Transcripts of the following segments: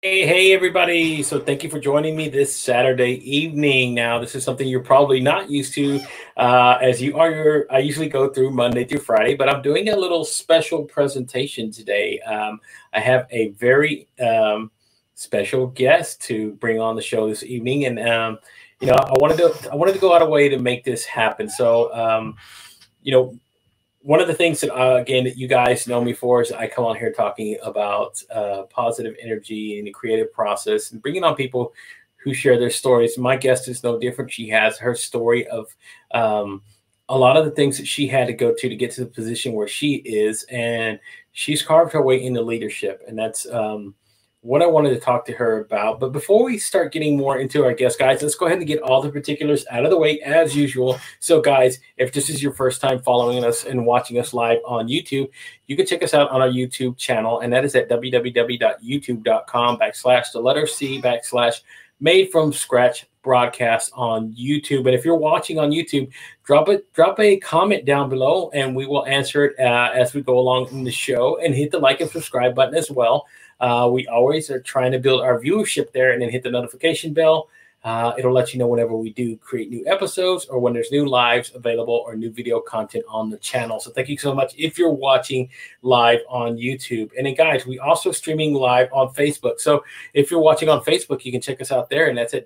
Hey, everybody. So thank you for joining me this Saturday evening. Now, this is something you're probably not used to as you are I usually go through Monday through Friday, but I'm doing a little special presentation today. I have a very special guest to bring on the show this evening. And, I wanted to go out of way to make this happen. So, you know, one of the things that again that you guys know me for is I come on here talking about positive energy and the creative process and bringing on people who share their stories. My guest is no different. She has her story of um, a lot of the things that she had to go to get to the position where she is, and she's carved her way into leadership, and that's what I wanted to talk to her about. But before we start getting more into our guest, guys, let's go ahead and get all the particulars out of the way as usual. So, guys, if this is your first time following us and watching us live on YouTube, you can check us out on our YouTube channel, and that is at www.youtube.com/C/made from scratch broadcast on YouTube. And if you're watching on YouTube, drop a comment down below, and we will answer it as we go along in the show. And hit the like and subscribe button as well. We always are trying to build our viewership there, and then hit the notification bell. It'll let you know whenever we do create new episodes or when there's new lives available or new video content on the channel. So thank you so much if you're watching live on YouTube. And then, guys, we also streaming live on Facebook. So if you're watching on Facebook, you can check us out there, and that's at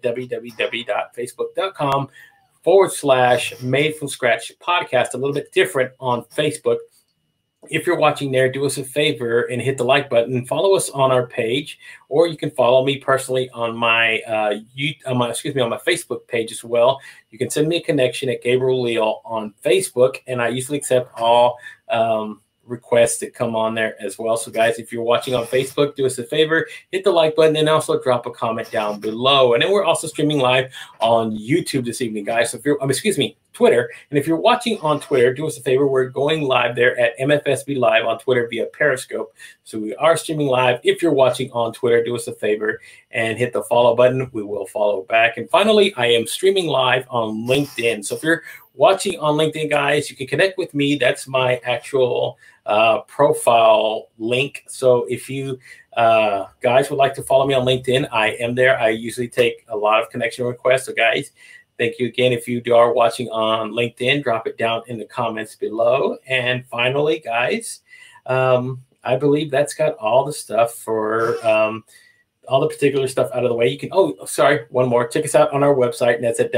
www.facebook.com/made from scratch podcast. A little bit different on Facebook. If you're watching there, do us a favor and hit the like button. Follow us on our page, or you can follow me personally on my on my Facebook page as well. You can send me a connection at Gabriel Leal on Facebook, and I usually accept all requests that come on there as well. So, guys, if you're watching on Facebook, do us a favor, hit the like button, and also drop a comment down below. And then we're also streaming live on YouTube this evening, guys. So if you're, Twitter. And if you're watching on Twitter, do us a favor. We're going live there at MFSB Live on Twitter via Periscope. So we are streaming live. If you're watching on Twitter, do us a favor and hit the follow button. We will follow back. And finally, I am streaming live on LinkedIn. So if you're watching on LinkedIn, guys, you can connect with me. That's my actual profile link. So if you guys would like to follow me on LinkedIn, I am there. I usually take a lot of connection requests. So, guys, thank you again. If you are watching on LinkedIn, drop it down in the comments below. And finally, guys, I believe that's got all the stuff for all the particular stuff out of the way. You can, one more. Check us out on our website, and that's at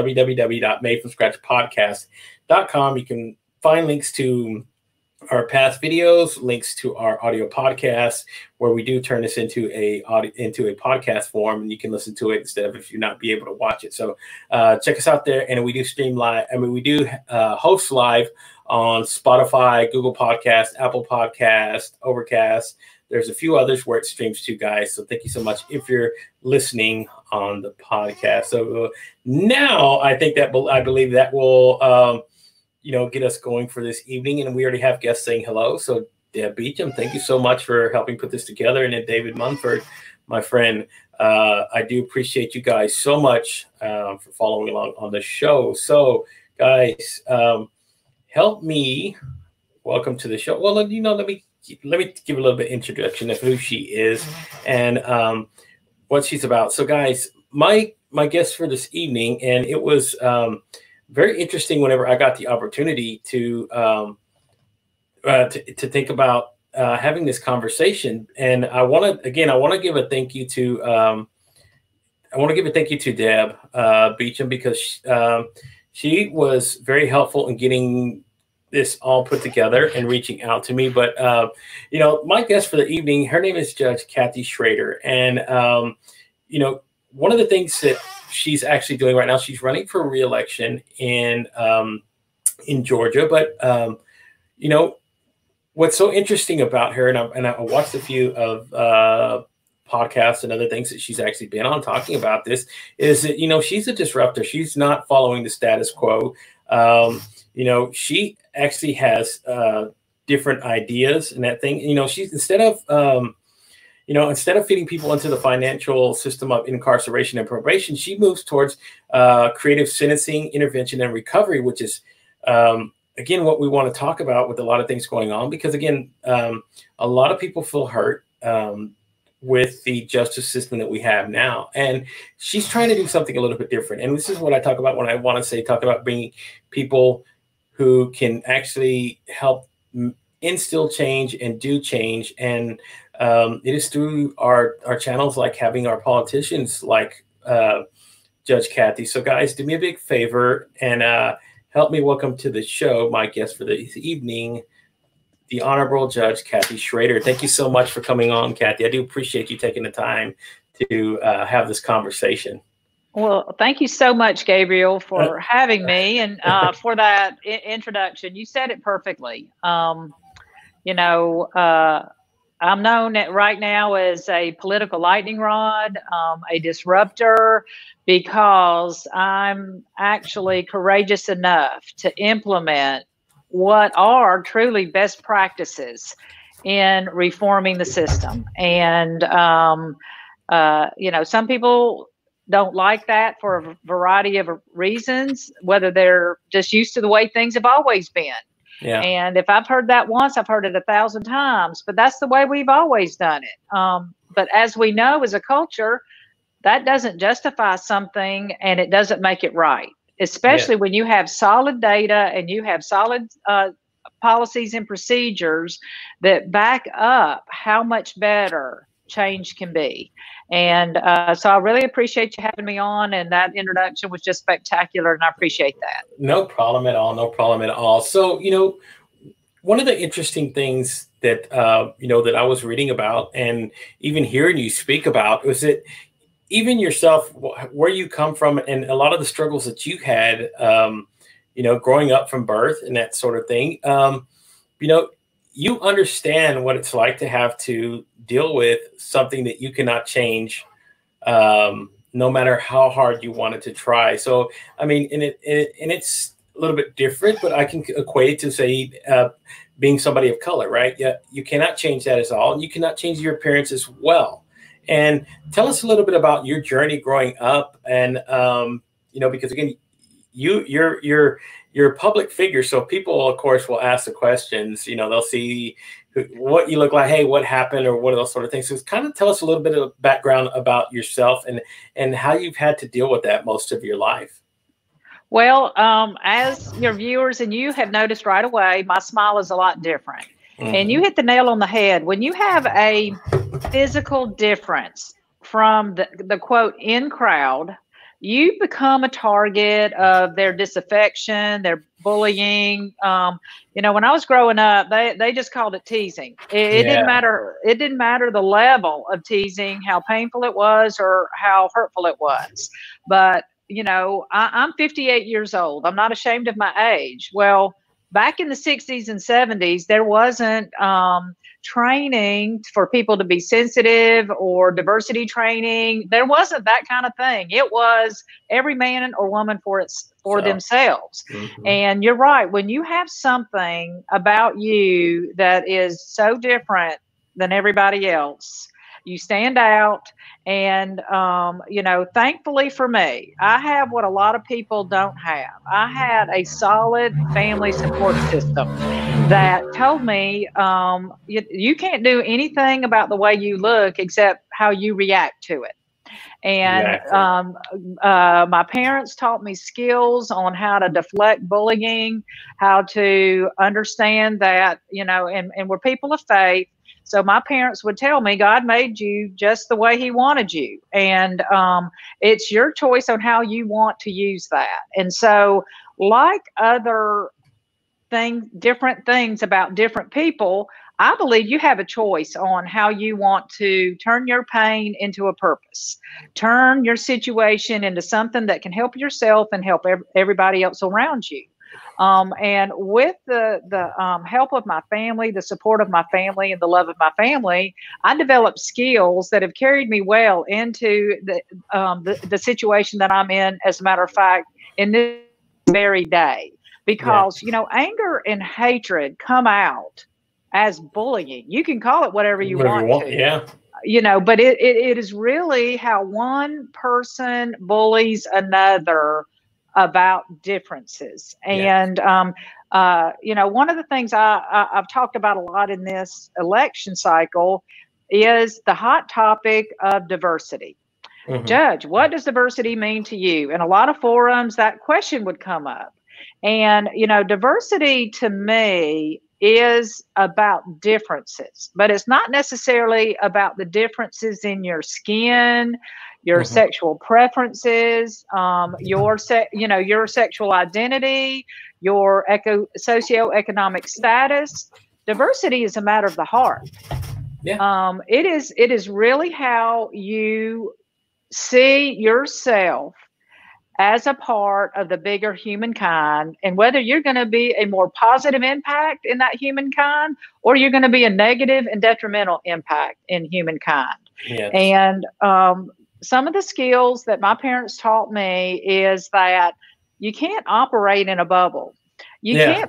www.madefromscratchpodcast.com. You can find links to our past videos, links to our audio podcasts, where we do turn this into a podcast form, and you can listen to it instead of if you're not be able to watch it. So check us out there, and we do stream live. We do host live on Spotify, Google Podcast, Apple Podcast, Overcast. There's a few others where it streams to, guys. So thank you so much if you're listening on the podcast. So now I believe that will get us going for this evening. And we already have guests saying hello. So Deb Beecham, thank you so much for helping put this together. And then David Munford, my friend, I do appreciate you guys so much for following along on the show. So, guys, help me welcome to the show. Well, let me give a little bit of introduction of who she is and what she's about. So, guys, my guest for this evening, and it was very interesting whenever I got the opportunity to think about having this conversation. And I want to give a thank you to Deb Beecham, because she was very helpful in getting this all put together and reaching out to me. But my guest for the evening, her name is Judge Kathy Schrader, and one of the things that she's actually doing right now, she's running for re-election in Georgia. But what's so interesting about her, and I watched a few of podcasts and other things that she's actually been on talking about this, is that she's a disruptor. She's not following the status quo. She actually has different ideas and that thing. She's instead of feeding people into the financial system of incarceration and probation, she moves towards creative sentencing, intervention, and recovery, which is, again, what we want to talk about with a lot of things going on. Because, again, a lot of people feel hurt. with the justice system that we have now. And she's trying to do something a little bit different. And this is what I talk about when I want to say, talk about bringing people who can actually help instill change and do change. And it is through our channels, like having our politicians like Judge Kathy. So guys, do me a big favor and help me welcome to the show my guest for this evening, the Honorable Judge Kathy Schrader. Thank you so much for coming on, Kathy. I do appreciate you taking the time to have this conversation. Well, thank you so much, Gabriel, for having me and for that introduction. You said it perfectly. You know, I'm known right now as a political lightning rod, a disruptor, because I'm actually courageous enough to implement what are truly best practices in reforming the system. And, you know, some people don't like that for a variety of reasons, whether they're just used to the way things have always been. Yeah. And if I've heard that once, I've heard it 1,000 times, but that's the way we've always done it. But as we know, as a culture, that doesn't justify something and it doesn't make it right. Especially when you have solid data and you have solid policies and procedures that back up how much better change can be. And so I really appreciate you having me on, and that introduction was just spectacular, and I appreciate that. No problem at all. No problem at all. So, you know, one of the interesting things that, you know, that I was reading about and even hearing you speak about was that even yourself, where you come from and a lot of the struggles that you had, you know, growing up from birth and that sort of thing, you know, you understand what it's like to have to deal with something that you cannot change, no matter how hard you wanted to try. So, I mean, and it's a little bit different, but I can equate it to, say, being somebody of color, right? Yeah, you cannot change that at all, and you cannot change your appearance as well. And tell us a little bit about your journey growing up, and you know, because again, you're a public figure, so people, of course, will ask the questions. You know, they'll see what you look like, hey, what happened, or what are those sort of things. So kind of tell us a little bit of background about yourself and how you've had to deal with that most of your life. Well, as your viewers and you have noticed right away, my smile is a lot different. And you hit the nail on the head. When you have a physical difference from the quote in crowd, you become a target of their disaffection, their bullying. You know, when I was growing up, they just called it teasing. It didn't matter. It didn't matter the level of teasing, how painful it was or how hurtful it was. But, you know, I'm 58 years old. I'm not ashamed of my age. Well, back in the 60s and 70s, there wasn't training for people to be sensitive or diversity training. There wasn't that kind of thing. It was every man or woman for themselves. And you're right. When you have something about you that is so different than everybody else, you stand out. And, you know, thankfully for me, I have what a lot of people don't have. I had a solid family support system that told me you can't do anything about the way you look except how you react to it. And my parents taught me skills on how to deflect bullying, how to understand that, you know, and we're people of faith. So my parents would tell me, God made you just the way he wanted you. And it's your choice on how you want to use that. And so, like other different things about different people, I believe you have a choice on how you want to turn your pain into a purpose, turn your situation into something that can help yourself and help everybody else around you. And with the help of my family, the support of my family, and the love of my family, I developed skills that have carried me well into the situation that I'm in, as a matter of fact, in this very day. Because, you know, anger and hatred come out as bullying. You can call it whatever you want to. You know, but it is really how one person bullies another about differences. And, you know, one of the things I've talked about a lot in this election cycle is the hot topic of diversity. Mm-hmm. Judge, what does diversity mean to you? In a lot of forums, that question would come up. And, diversity to me is about differences, but it's not necessarily about the differences in your skin, your Mm-hmm. sexual preferences, your sexual identity, your socioeconomic status. Diversity is a matter of the heart. Yeah. It is really how you see yourself as a part of the bigger humankind, and whether you're going to be a more positive impact in that humankind, or you're going to be a negative and detrimental impact in humankind. Yes. And some of the skills that my parents taught me is that you can't operate in a bubble. You can't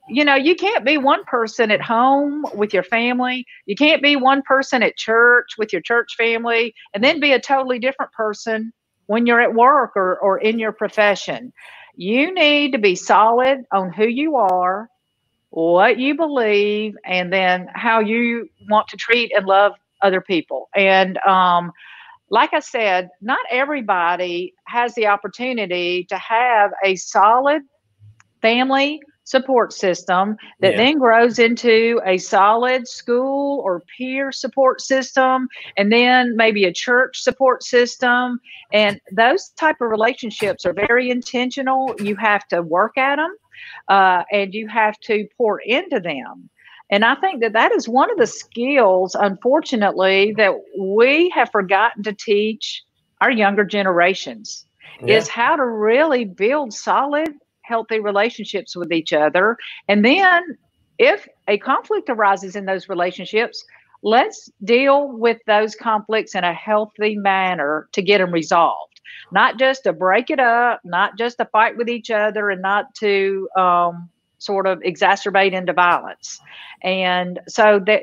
be one person at home with your family. You can't be one person at church with your church family and then be a totally different person when you're at work or in your profession. You need to be solid on who you are, what you believe, and then how you want to treat and love other people. And like I said, not everybody has the opportunity to have a solid family support system that then grows into a solid school or peer support system, and then maybe a church support system. And those type of relationships are very intentional. You have to work at them, and you have to pour into them. And I think that is one of the skills, unfortunately, that we have forgotten to teach our younger generations, is how to really build solid, healthy relationships with each other. And then if a conflict arises in those relationships, let's deal with those conflicts in a healthy manner to get them resolved. Not just to break it up, not just to fight with each other, and not to sort of exacerbate into violence. And so that,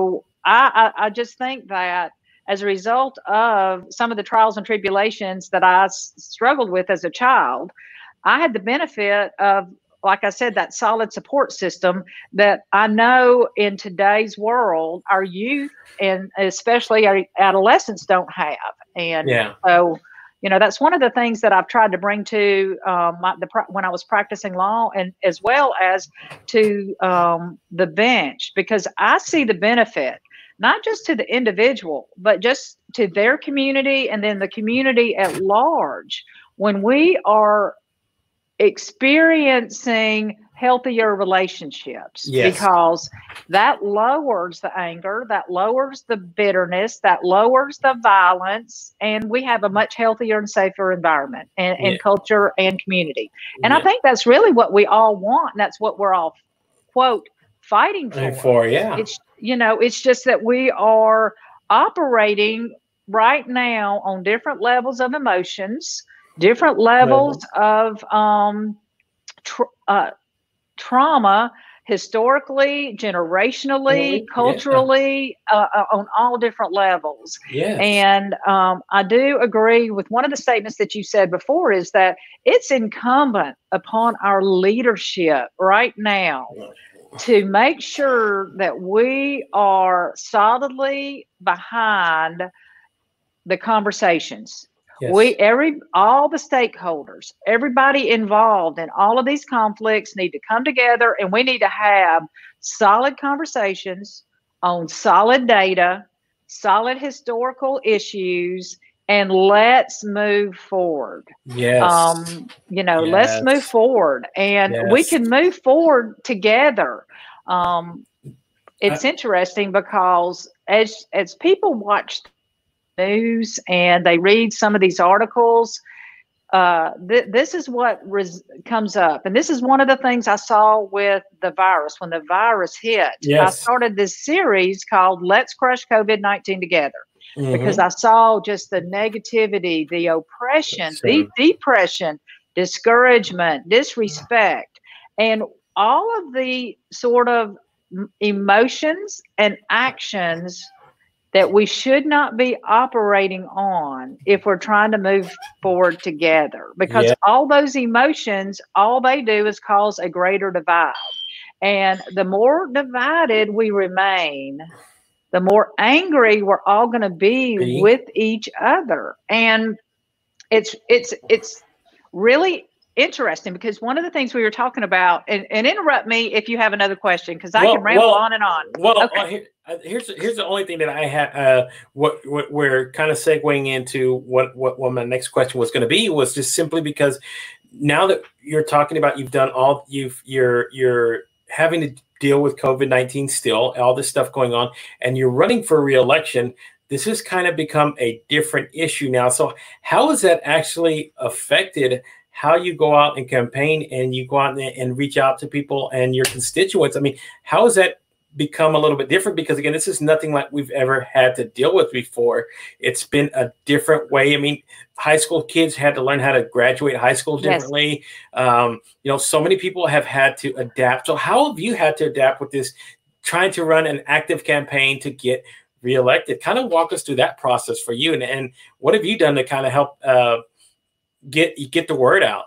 I just think that as a result of some of the trials and tribulations that I struggled with as a child, I had the benefit of, like I said, that solid support system that I know in today's world, our youth and especially our adolescents don't have. And so, that's one of the things that I've tried to bring to when I was practicing law, and as well as to the bench, because I see the benefit, not just to the individual, but just to their community and then the community at large, when we are experiencing healthier relationships, because that lowers the anger, that lowers the bitterness, that lowers the violence, and we have a much healthier and safer environment and culture and community. And I think that's really what we all want, and that's what we're all, quote, fighting for. It's just that we are operating right now on different levels of emotions, different levels of trauma, historically, generationally, culturally, on all different levels. And I do agree with one of the statements that you said before, is that it's incumbent upon our leadership right now to make sure that we are solidly behind the conversations. All the stakeholders, everybody involved in all of these conflicts need to come together, and we need to have solid conversations on solid data, solid historical issues, and let's move forward. Let's move forward, and we can move forward together. It's interesting because as people watch news and they read some of these articles, this is what comes up. And this is one of the things I saw with the virus. When the virus hit, I started this series called Let's Crush COVID-19 Together, because I saw just the negativity, the oppression, the depression, discouragement, disrespect, and all of the sort of emotions and actions that we should not be operating on if we're trying to move forward together, because all those emotions, all they do is cause a greater divide. And the more divided we remain, the more angry we're all going to be with each other. And it's really interesting, because one of the things we were talking about, and interrupt me if you have another question, because I can ramble on and on. Well, okay. Here's the only thing that I had. What we're kind of segueing into what my next question was going to be was just simply because now that you're talking about you're having to deal with COVID-19 still, all this stuff going on, and you're running for re-election. This has kind of become a different issue now. So how has that actually affected how you go out and campaign, and you go out and reach out to people and your constituents? I mean, how has that become a little bit different? Because again, this is nothing like we've ever had to deal with before. It's been a different way. I mean, high school kids had to learn how to graduate high school differently. Yes. So many people have had to adapt. So how have you had to adapt with this, trying to run an active campaign to get reelected? Kind of walk us through that process for you, and what have you done to kind of help get the word out?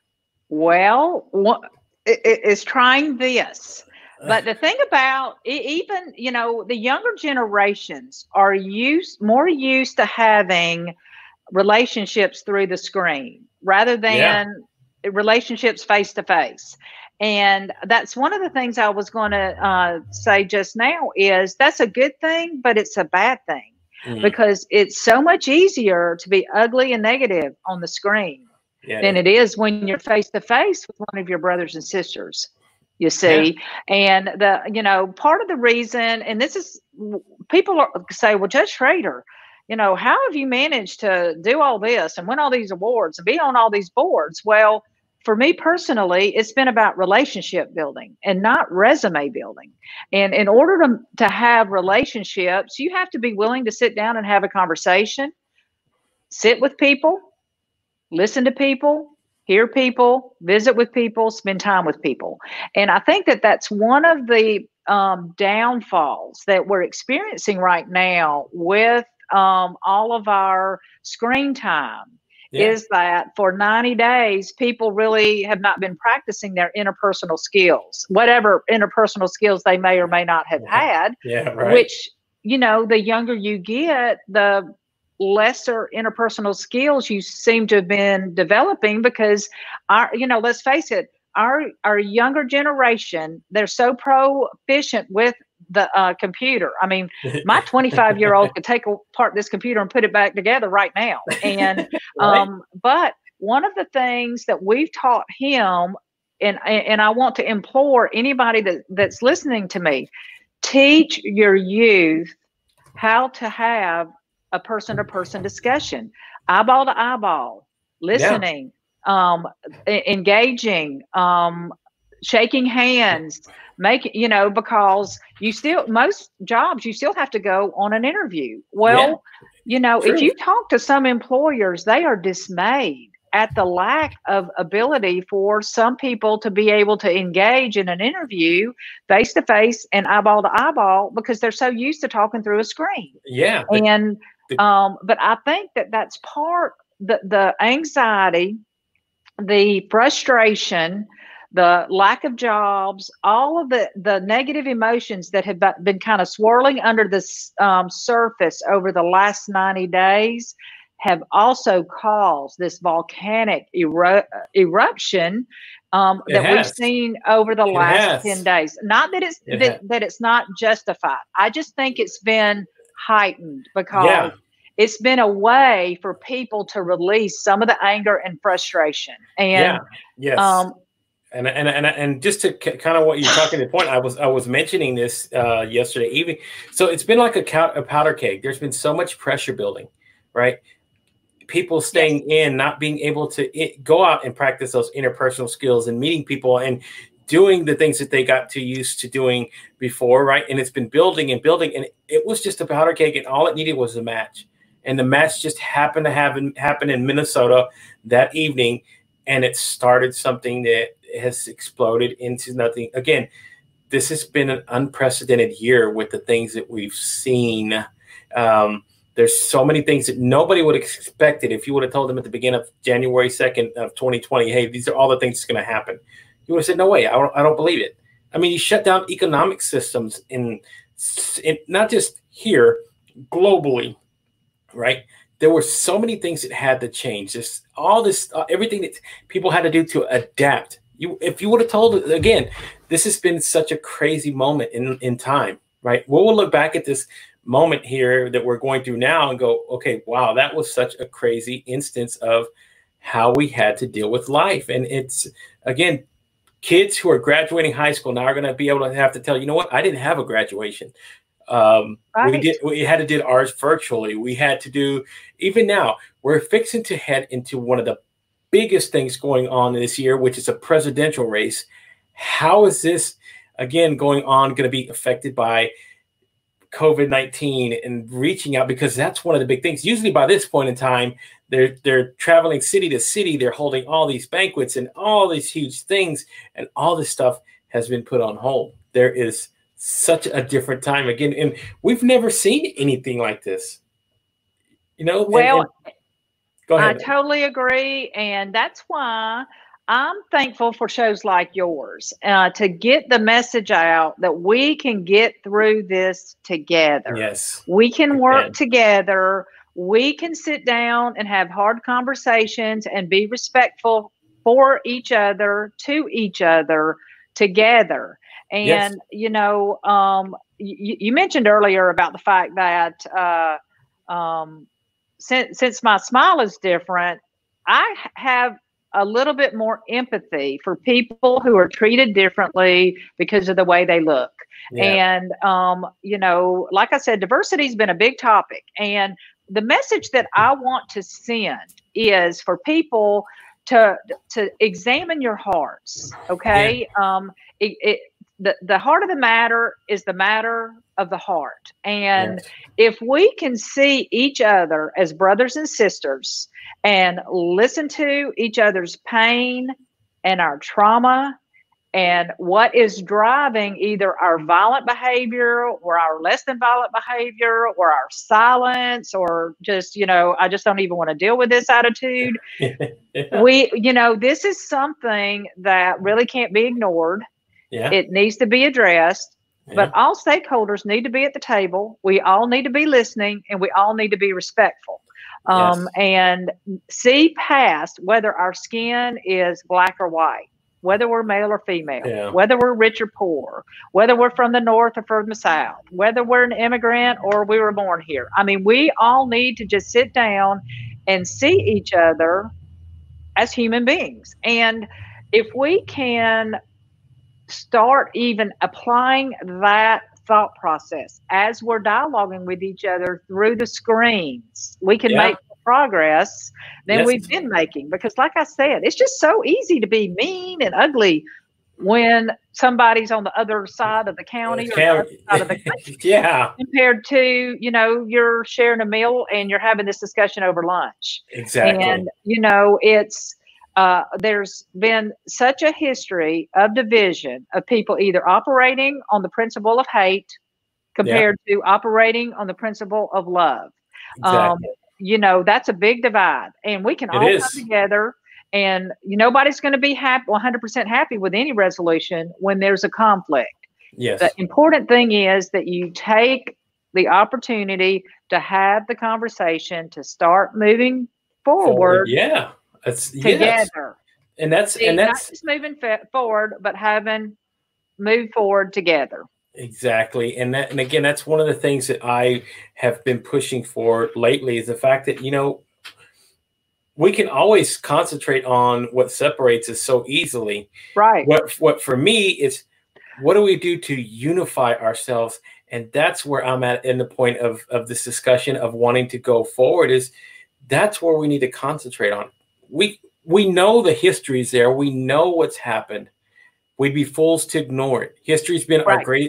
Well, it's trying this. But the thing about even, the younger generations are more used to having relationships through the screen rather than relationships face to face. And that's one of the things I was going to say just now, is that's a good thing, but it's a bad thing, because it's so much easier to be ugly and negative on the screen than it is when you're face to face with one of your brothers and sisters. You see, and part of the reason, and this is, people say, well, Judge Schroeder, how have you managed to do all this and win all these awards and be on all these boards? Well, for me personally, it's been about relationship building and not resume building. And in order to have relationships, you have to be willing to sit down and have a conversation, sit with people, listen to people, hear people, visit with people, spend time with people. And I think that that's one of the downfalls that we're experiencing right now with all of our screen time, is that for 90 days, people really have not been practicing their interpersonal skills, whatever interpersonal skills they may or may not have had, which, the younger you get, the lesser interpersonal skills you seem to have been developing, because let's face it, our younger generation, they're so proficient with the computer. I mean, my 25-year-old could take apart this computer and put it back together right now. And but one of the things that we've taught him, and I want to implore anybody that's listening to me, teach your youth how to have a person-to-person discussion, eyeball to eyeball, listening, engaging, shaking hands, because most jobs, you still have to go on an interview. Well, if you talk to some employers, they are dismayed at the lack of ability for some people to be able to engage in an interview face to face and eyeball to eyeball, because they're so used to talking through a screen. But I think that that's part, the anxiety, the frustration, the lack of jobs, all of the negative emotions that have been kind of swirling under the surface over the last 90 days have also caused this volcanic eruption that we've seen over the last 10 days. Not that it's not justified. I just think it's been heightened because it's been a way for people to release some of the anger and frustration. And and just to kind of what you're talking to the point, I was mentioning this yesterday evening. So it's been like a powder keg. There's been so much pressure building, right? People staying in, not being able to go out and practice those interpersonal skills and meeting people and doing the things that they got too used to doing before, right? And it's been building and building, and it was just a powder keg, and all it needed was a match. And the match just happened to happen in Minnesota that evening, and it started something that has exploded into nothing. Again, this has been an unprecedented year with the things that we've seen. There's so many things that nobody would have expected. If you would have told them at the beginning of January 2nd of 2020, hey, these are all the things that's going to happen, you would have said, no way, I don't believe it. I mean, you shut down economic systems in not just here globally, right? There were so many things that had to change. Just all this, everything that people had to do to adapt. If you would have told, again, this has been such a crazy moment in time, right? We'll look back at this moment here that we're going through now and go, okay, wow, that was such a crazy instance of how we had to deal with life. And it's, again, kids who are graduating high school now are going to be able to have to tell, you know what, I didn't have a graduation. Right. We had to do ours virtually. We had to do, even now, we're fixing to head into one of the biggest things going on this year, which is a presidential race. How is this, again, going to be affected by COVID-19 and reaching out? Because that's one of the big things. Usually by this point in time, they're traveling city to city. They're holding all these banquets and all these huge things, and all this stuff has been put on hold. There is such a different time again, and we've never seen anything like this. Well, go ahead. I totally agree, and that's why I'm thankful for shows like yours to get the message out that we can get through this together. Yes, we can work together. We can sit down and have hard conversations and be respectful for each other, to each other, together. And, yes. You mentioned earlier about the fact that since my smile is different, I have a little bit more empathy for people who are treated differently because of the way they look. Yeah. And, like I said, diversity has been a big topic. And the message that I want to send is for people to examine your hearts. Okay. Yeah. The heart of the matter is the matter of the heart. And yes. If we can see each other as brothers and sisters and listen to each other's pain and our trauma and what is driving either our violent behavior or our less than violent behavior or our silence or just, I just don't even want to deal with this attitude. Yeah. This is something that really can't be ignored. Yeah. It needs to be addressed, but all stakeholders need to be at the table. We all need to be listening, and we all need to be respectful. Yes. And see past whether our skin is black or white, whether we're male or female, whether we're rich or poor, whether we're from the north or from the south, whether we're an immigrant or we were born here. I mean, we all need to just sit down and see each other as human beings. And if we can start even applying that thought process as we're dialoguing with each other through the screens, we can make progress than we've been making. Because like I said, it's just so easy to be mean and ugly when somebody's on the other side of the county or the other side of the country. Compared to, you're sharing a meal and you're having this discussion over lunch. Exactly. And, it's there's been such a history of division of people either operating on the principle of hate compared to operating on the principle of love. Exactly. That's a big divide, and we can all come together, and nobody's going to be 100% happy with any resolution when there's a conflict. Yes. The important thing is that you take the opportunity to have the conversation, to start moving forward. Yeah. Together. Yes. And that's not just moving forward, but move forward together. Exactly. And again, that's one of the things that I have been pushing for lately is the fact that, we can always concentrate on what separates us so easily. Right. What for me is, what do we do to unify ourselves? And that's where I'm at in the point of this discussion of wanting to go forward is that's where we need to concentrate on. We know the history is there. We know what's happened. We'd be fools to ignore it. History's been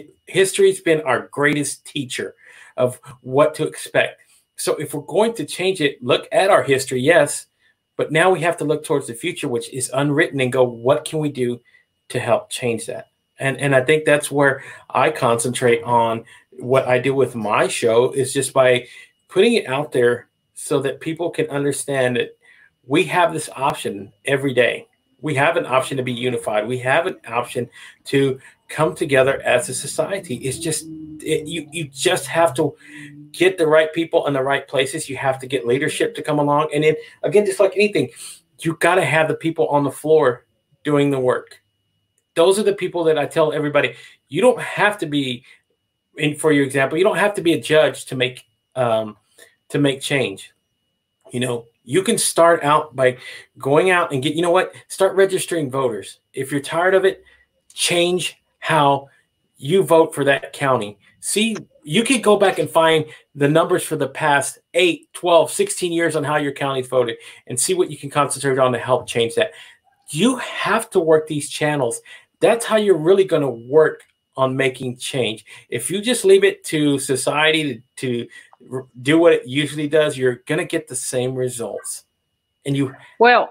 our greatest teacher of what to expect. So if we're going to change it, look at our history, yes, but now we have to look towards the future, which is unwritten, and go, what can we do to help change that? And I think that's where I concentrate on what I do with my show is just by putting it out there so that people can understand that we have this option every day. We have an option to be unified. We have an option to come together as a society. It's just you just have to get the right people in the right places. You have to get leadership to come along, and then again, just like anything, you got to have the people on the floor doing the work. Those are the people that I tell everybody. You don't have to be, for your example, you don't have to be a judge to make change. You can start out by going out and start registering voters. If you're tired of it, change how you vote for that county. See, you can go back and find the numbers for the past 8, 12, 16 years on how your county's voted and see what you can concentrate on to help change that. You have to work these channels. That's how you're really going to work on making change. If you just leave it to society to do what it usually does, you're going to get the same results. And one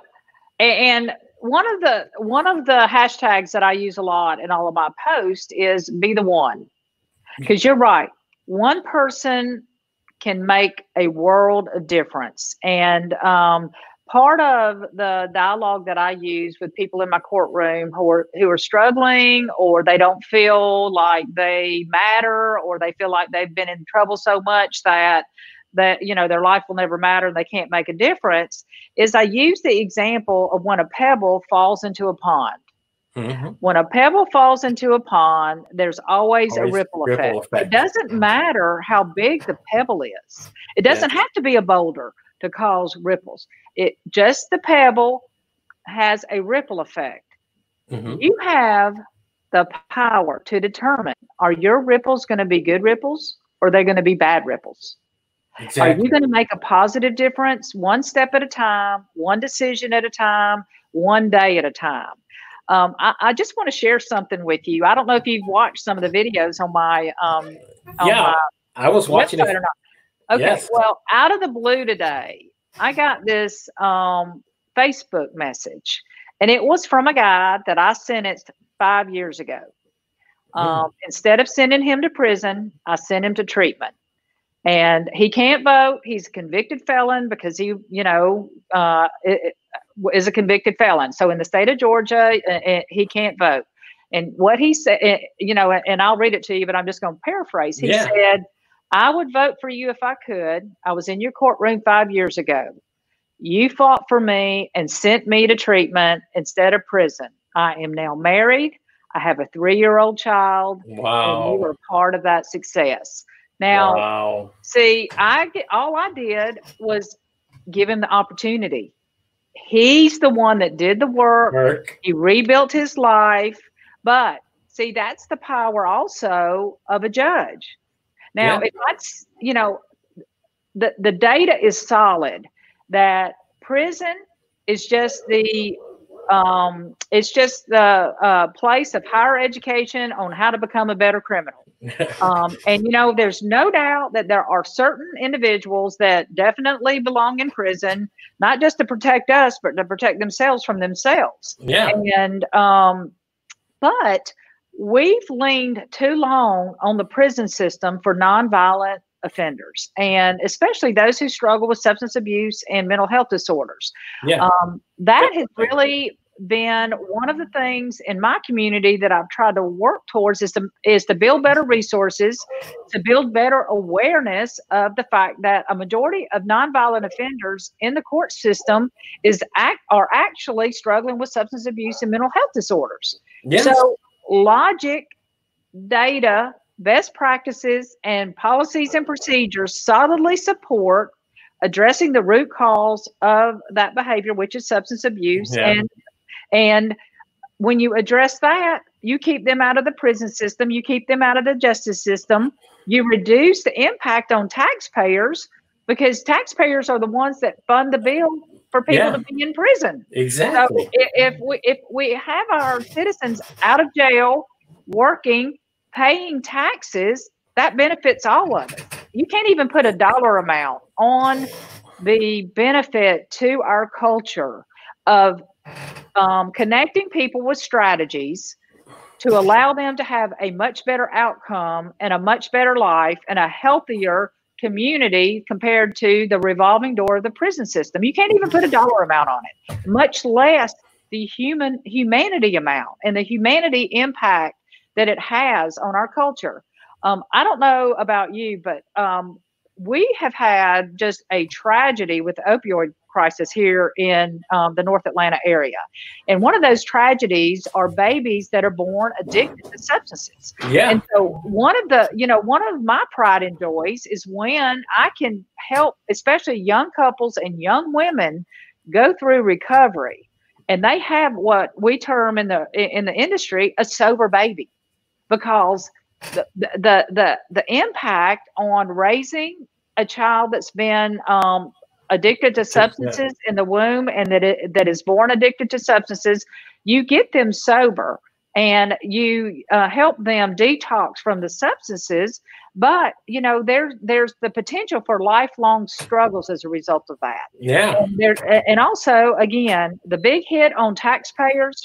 of the hashtags that I use a lot in all of my posts is be the one, because you're right. One person can make a world of difference. And part of the dialogue that I use with people in my courtroom who are struggling, or they don't feel like they matter, or they feel like they've been in trouble so much that their life will never matter and they can't make a difference, is I use the example of when a pebble falls into a pond. Mm-hmm. When a pebble falls into a pond, there's always a ripple effect. It doesn't matter how big the pebble is. It doesn't have to be a boulder to cause ripples. The pebble has a ripple effect. Mm-hmm. You have the power to determine, are your ripples going to be good ripples, or are they going to be bad ripples? Exactly. Are you going to make a positive difference one step at a time, one decision at a time, one day at a time? I just want to share something with you. I don't know if you've watched some of the videos on my I was watching it or not. Okay, yes. Well, out of the blue today, I got this Facebook message, and it was from a guy that I sentenced 5 years ago. Instead of sending him to prison, I sent him to treatment. And he can't vote. He's a convicted felon because he, is a convicted felon. So in the state of Georgia, he can't vote. And what he said, and I'll read it to you, but I'm just going to paraphrase. He said, I would vote for you if I could. I was in your courtroom 5 years ago. You fought for me and sent me to treatment instead of prison. I am now married. I have a 3-year-old child. Wow. And you were part of that success. Now, see, all I did was give him the opportunity. He's the one that did the work. He rebuilt his life. But see, that's the power also of a judge. Now, if that's, the data is solid that prison is just the place of higher education on how to become a better criminal. And there's no doubt that there are certain individuals that definitely belong in prison, not just to protect us, but to protect themselves from themselves. Yeah. And but we've leaned too long on the prison system for nonviolent offenders, and especially those who struggle with substance abuse and mental health disorders. Yeah. That has really been one of the things in my community that I've tried to work towards is to build better resources, to build better awareness of the fact that a majority of nonviolent offenders in the court system are actually struggling with substance abuse and mental health disorders. Yes. So logic, data, best practices, and policies and procedures solidly support addressing the root cause of that behavior, which is substance abuse. Yeah. And when you address that, you keep them out of the prison system, you keep them out of the justice system, you reduce the impact on taxpayers, because taxpayers are the ones that fund the bill for people to be in prison. Exactly. So if we have our citizens out of jail, working, paying taxes, that benefits all of us. You can't even put a dollar amount on the benefit to our culture of connecting people with strategies to allow them to have a much better outcome and a much better life and a healthier community compared to the revolving door of the prison system. You can't even put a dollar amount on it, much less the humanity amount and the humanity impact that it has on our culture. I don't know about you, but we have had just a tragedy with the opioid crisis here in the North Atlanta area. And one of those tragedies are babies that are born addicted to substances. Yeah. And so one of my pride and joys is when I can help, especially young couples and young women, go through recovery. And they have what we term in the industry a sober baby, because the impact on raising a child that's been addicted to substances in the womb and that is born addicted to substances, you get them sober and you help them detox from the substances. But there's the potential for lifelong struggles as a result of that. Yeah. And also, again, the big hit on taxpayers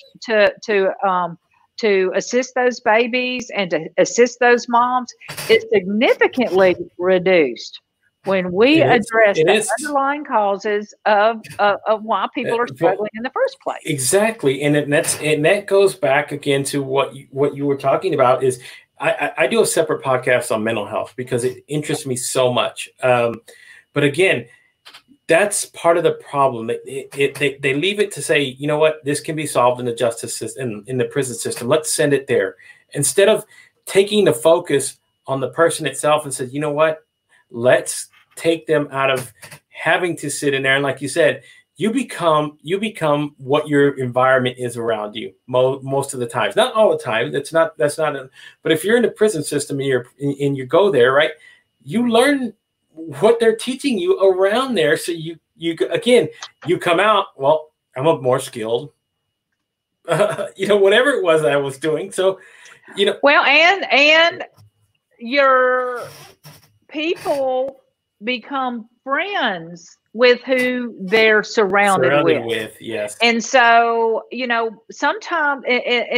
to assist those babies and to assist those moms is significantly reduced when we address the underlying causes of why people are struggling in the first place. Exactly, and that goes back again to what you were talking about. Is I do a separate podcast on mental health because it interests me so much. But again, that's part of the problem. They leave it to say, you know what, this can be solved in the justice system, in the prison system. Let's send it there. Instead of taking the focus on the person itself and say, you know what, let's take them out of having to sit in there. And like you said, you become what your environment is around you most of the times. Not all the time. But if you're in the prison system and you go there, right, you learn what they're teaching you around there. So you come out, well, I'm a more skilled, whatever it was that I was doing. So, well, and your people become friends with who they're surrounded with. Yes. And so, sometimes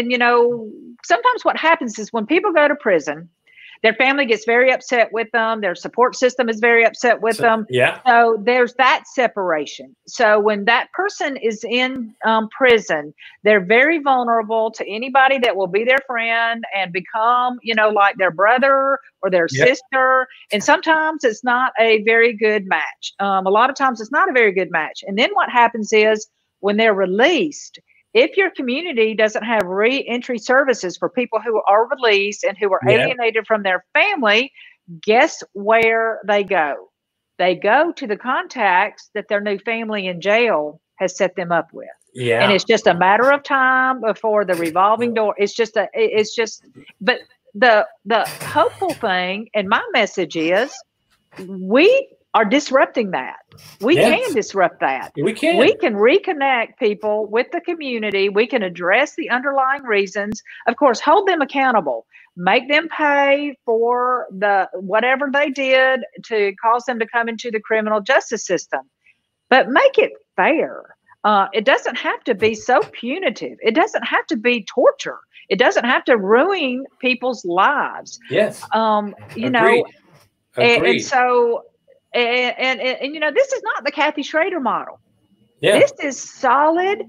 what happens is when people go to prison, their family gets very upset with them. Their support system is very upset with them. Yeah. So there's that separation. So when that person is in prison, they're very vulnerable to anybody that will be their friend and become, like their brother or their sister. And sometimes it's not a very good match. A lot of times it's not a very good match. And then what happens is when they're released, if your community doesn't have re-entry services for people who are released and who are alienated from their family, guess where they go? They go to the contacts that their new family in jail has set them up with. Yeah. And it's just a matter of time before the revolving door. But the hopeful thing, and my message is, we are disrupting that. We can disrupt that. We can. We can reconnect people with the community. We can address the underlying reasons. Of course, hold them accountable. Make them pay for whatever they did to cause them to come into the criminal justice system. But make it fair. It doesn't have to be so punitive. It doesn't have to be torture. It doesn't have to ruin people's lives. Yes. Agreed. And so, and this is not the Kathy Schrader model. Yeah. This is solid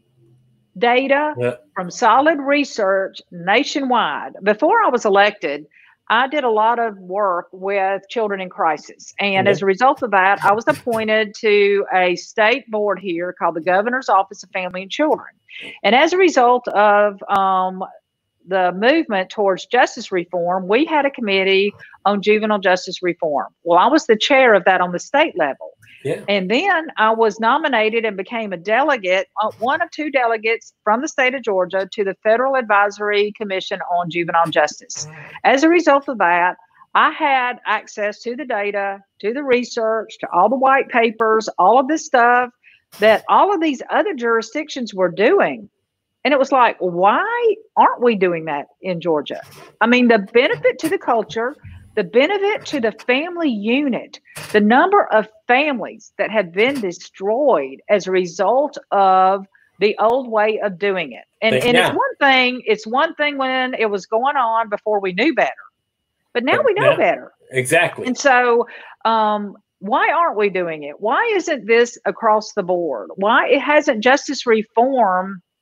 data from solid research nationwide. Before I was elected, I did a lot of work with children in crisis. And as a result of that, I was appointed to a state board here called the Governor's Office of Family and Children. And as a result of the movement towards justice reform, we had a committee on juvenile justice reform. Well, I was the chair of that on the state level. Yeah. And then I was nominated and became a delegate, one of two delegates from the state of Georgia to the Federal Advisory Commission on Juvenile Justice. As a result of that, I had access to the data, to the research, to all the white papers, all of this stuff that all of these other jurisdictions were doing. And it was like, why aren't we doing that in Georgia? I mean, the benefit to the culture, the benefit to the family unit, the number of families that have been destroyed as a result of the old way of doing it. And it's one thing when it was going on before we knew better. But now we know better. Exactly. And so why aren't we doing it? Why isn't this across the board? Why it hasn't justice reform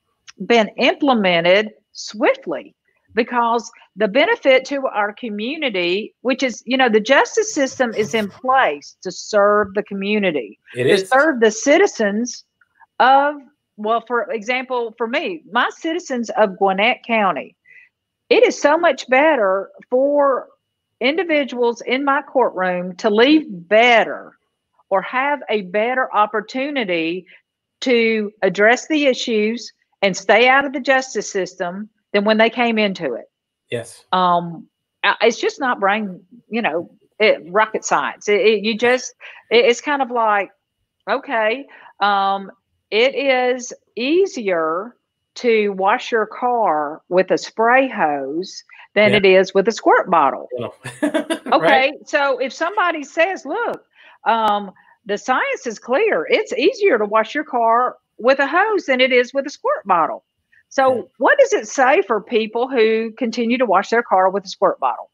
been implemented swiftly, because the benefit to our community, which is, the justice system is in place to serve the community, serve the citizens of, well, for example, for me, my citizens of Gwinnett County. It is so much better for individuals in my courtroom to leave better or have a better opportunity to address the issues and stay out of the justice system than when they came into it. Yes. It's just not rocket science. It's kind of like, okay, it is easier to wash your car with a spray hose than it is with a squirt bottle. Okay. Right? So if somebody says, look, the science is clear, it's easier to wash your car with a hose than it is with a squirt bottle. So what does it say for people who continue to wash their car with a squirt bottle?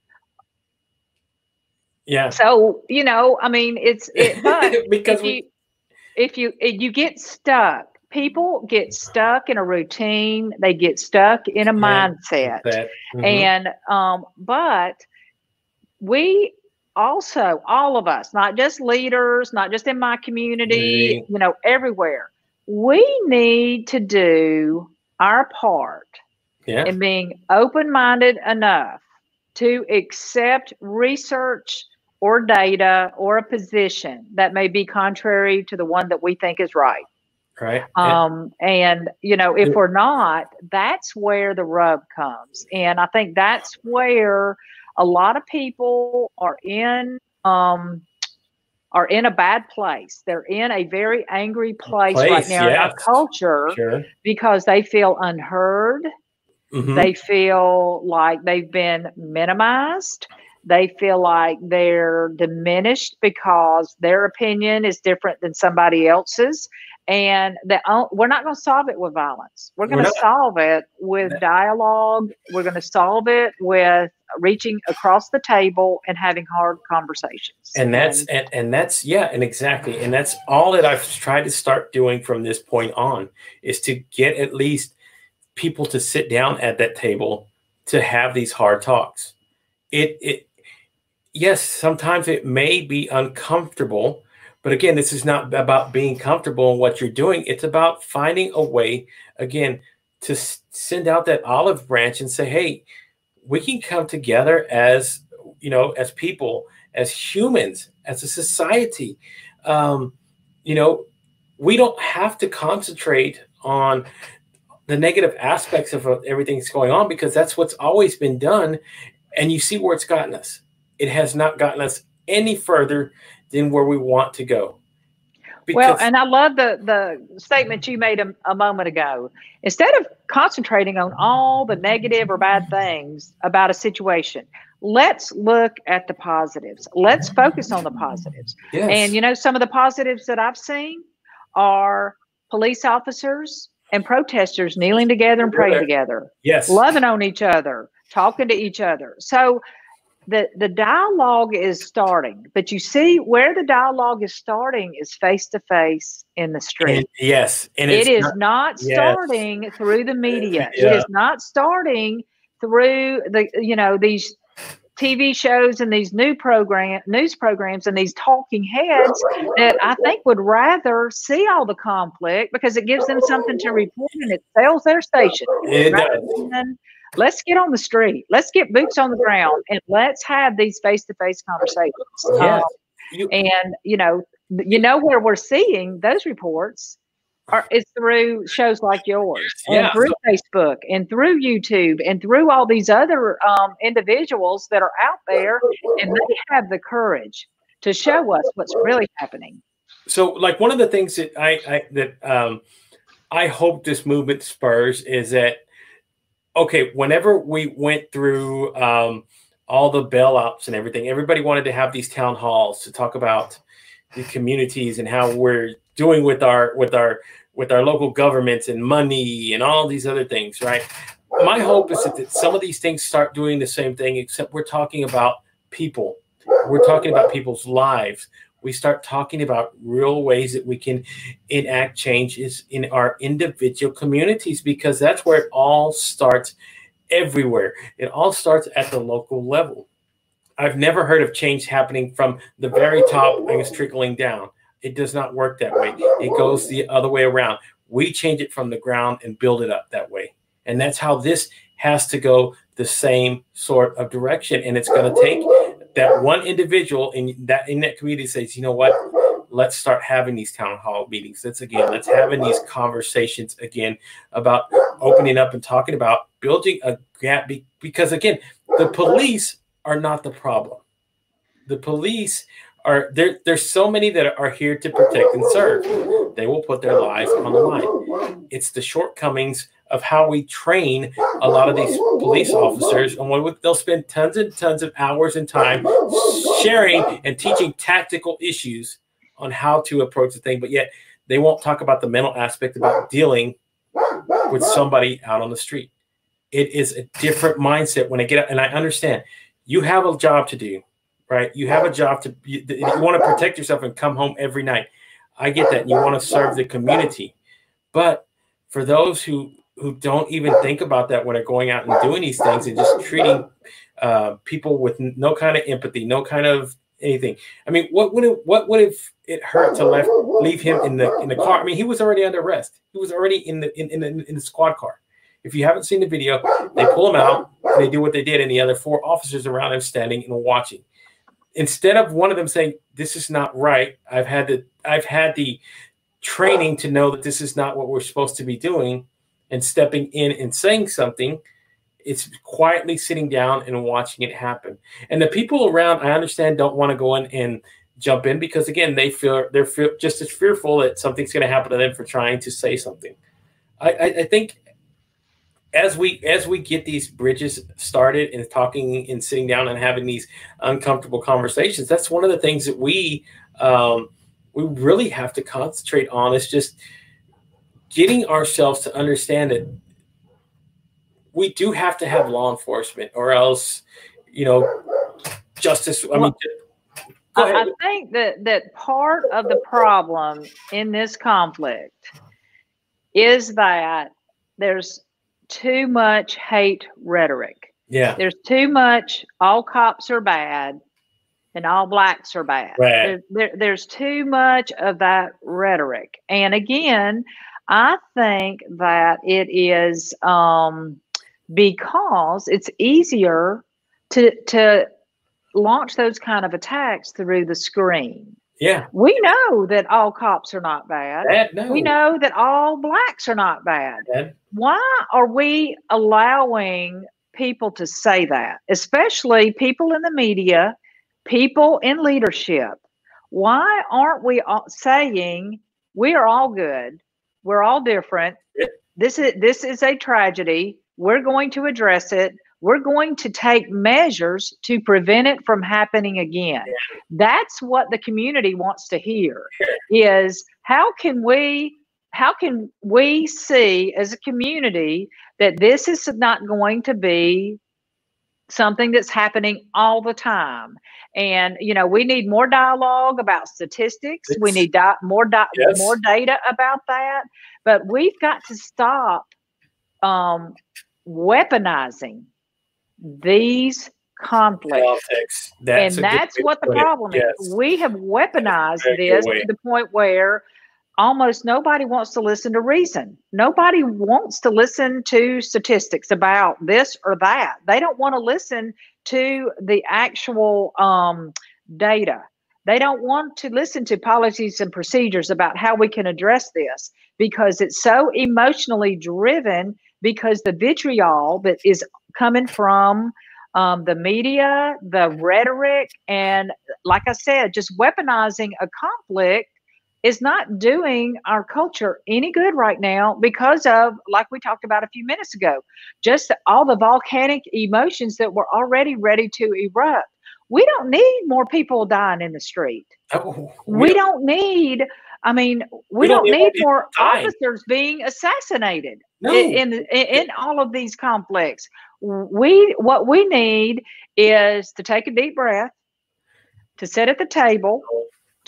Yeah. So, but because if you get stuck, people get stuck in a routine, they get stuck in a mindset. Mm-hmm. And but we also, all of us, not just leaders, not just in my community, everywhere, we need to do our part in being open-minded enough to accept research or data or a position that may be contrary to the one that we think is right. Right. And if we're not, that's where the rub comes. And I think that's where a lot of people are in a bad place. They're in a very angry place right now in our culture because they feel unheard. Mm-hmm. They feel like they've been minimized. They feel like they're diminished because their opinion is different than somebody else's. And we're not going to solve it with violence. We're going to solve it with dialogue. We're going to solve it with reaching across the table and having hard conversations. And that's exactly. And that's all that I've tried to start doing from this point on, is to get at least people to sit down at that table to have these hard talks. Yes, sometimes it may be uncomfortable. But again, this is not about being comfortable in what you're doing. It's about finding a way, again, to send out that olive branch and say, hey, we can come together as people, as humans, as a society. We don't have to concentrate on the negative aspects of everything that's going on, because that's what's always been done. And you see where it's gotten us. It has not gotten us any further than where we want to go. Well, and I love the statement you made a moment ago. Instead of concentrating on all the negative or bad things about a situation, let's look at the positives. Let's focus on the positives. Yes. And, some of the positives that I've seen are police officers and protesters kneeling together and praying together. Yes. Loving on each other, talking to each other. So the dialogue is starting, but you see where the dialogue is starting is face-to-face in the street. And it is not starting through the media. It is not starting through these TV shows and these news programs and these talking heads that I think would rather see all the conflict because it gives them something to report and it sells their station. Let's get on the street. Let's get boots on the ground and let's have these face-to-face conversations. Yes. Where we're seeing those reports is through shows like yours and through Facebook and through YouTube and through all these other individuals that are out there, and they have the courage to show us what's really happening. So, like, one of the things that I hope this movement spurs is that, okay, whenever we went through all the bailouts and everything, everybody wanted to have these town halls to talk about the communities and how we're doing with our local governments and money and all these other things, right? My hope is that some of these things start doing the same thing, except we're talking about people. We're talking about people's lives. we start talking about real ways that we can enact changes in our individual communities, because that's where it all starts everywhere. It all starts at the local level. I've never heard of change happening from the very top and it's trickling down. It does not work that way. It goes the other way around. We change it from the ground and build it up that way. And that's how this has to go, the same sort of direction. And it's going to take that one individual in that community says, you know what, let's start having these town hall meetings. Let's having these conversations again about opening up and talking about building a gap. Because again, the police are not the problem. The police are there. There's so many that are here to protect and serve. They will put their lives on the line. It's the shortcomings of how we train a lot of these police officers, and they'll spend tons and tons of hours and time sharing and teaching tactical issues on how to approach the thing, but yet they won't talk about the mental aspect about dealing with somebody out on the street. It is a different mindset when I get up, and I understand you have a job to do, right? You have a job you want to protect yourself and come home every night. I get that. And you want to serve the community. But for those who don't even think about that when they're going out and doing these things and just treating people with no kind of empathy, no kind of anything. I mean, what would if it hurt to leave him in the car? I mean, he was already under arrest. He was already in the squad car. If you haven't seen the video, they pull him out and they do what they did, and the other 4 officers around him standing and watching. Instead of one of them saying, "This is not right. I've had the training to know that this is not what we're supposed to be doing," and stepping in and saying something, it's quietly sitting down and watching it happen. And the people around, I understand, don't want to go in and jump in because, again, they're just as fearful that something's going to happen to them for trying to say something. I think as we get these bridges started and talking and sitting down and having these uncomfortable conversations, that's one of the things that we really have to concentrate on, is just getting ourselves to understand that we do have to have law enforcement, or else, justice. I think that part of the problem in this conflict is that there's too much hate rhetoric. Yeah. There's too much all cops are bad and all blacks are bad. Right. There's too much of that rhetoric. And again, I think that it is because it's easier to launch those kind of attacks through the screen. Yeah. We know that all cops are not bad. No. We know that all blacks are not bad. Bad. Why are we allowing people to say that, especially people in the media, people in leadership? Why aren't we saying we are all good? We're all different. This is a tragedy. We're going to address it. We're going to take measures to prevent it from happening again. That's what the community wants to hear, is how can we see as a community that this is not going to be something that's happening all the time? And, we need more dialogue about statistics. We need more data about that. But we've got to stop weaponizing these conflicts. And that's what the problem is. We have weaponized this to the point where almost nobody wants to listen to reason. Nobody wants to listen to statistics about this or that. They don't want to listen to the actual data. They don't want to listen to policies and procedures about how we can address this, because it's so emotionally driven, because the vitriol that is coming from the media, the rhetoric, and like I said, just weaponizing a conflict is not doing our culture any good right now, because of, like we talked about a few minutes ago, just all the volcanic emotions that were already ready to erupt. We don't need more people dying in the street. We don't need more officers being assassinated in all of these conflicts. What we need is to take a deep breath, to sit at the table,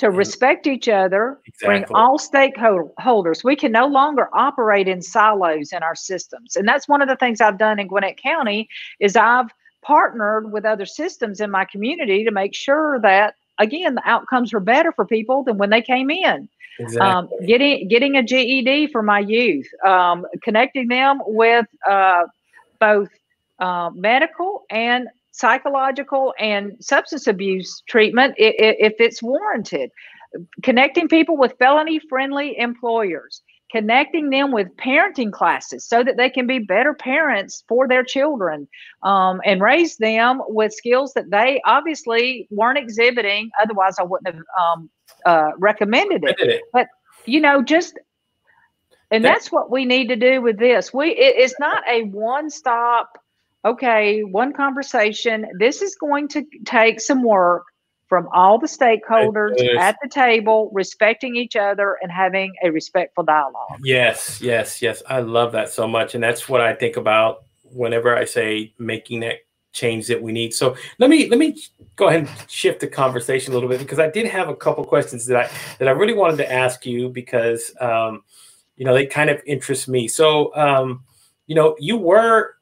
to respect each other, bring Exactly. all stakeholders. We can no longer operate in silos in our systems. And that's one of the things I've done in Gwinnett County is I've partnered with other systems in my community to make sure that, again, the outcomes were better for people than when they came in. Exactly. Getting a GED for my youth, connecting them with both medical and psychological and substance abuse treatment if it's warranted, connecting people with felony friendly employers, connecting them with parenting classes so that they can be better parents for their children, and raise them with skills that they obviously weren't exhibiting. Otherwise, I wouldn't have recommended it. But, just, and that's what we need to do with this. It's not a one-stop, okay, one conversation. This is going to take some work from all the stakeholders at the table, respecting each other and having a respectful dialogue. Yes. I love that so much. And that's what I think about whenever I say making that change that we need. So let me go ahead and shift the conversation a little bit, because I did have a couple questions that I really wanted to ask you, because they kind of interest me. So you were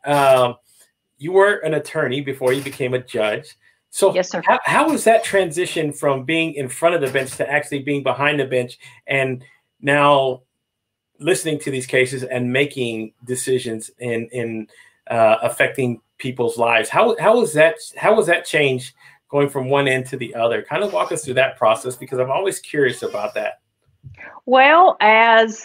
an attorney before you became a judge. So yes, sir. How was that transition from being in front of the bench to actually being behind the bench, and now listening to these cases and making decisions in affecting people's lives? How was that change going from one end to the other? Kind of walk us through that process, because I'm always curious about that. Well, as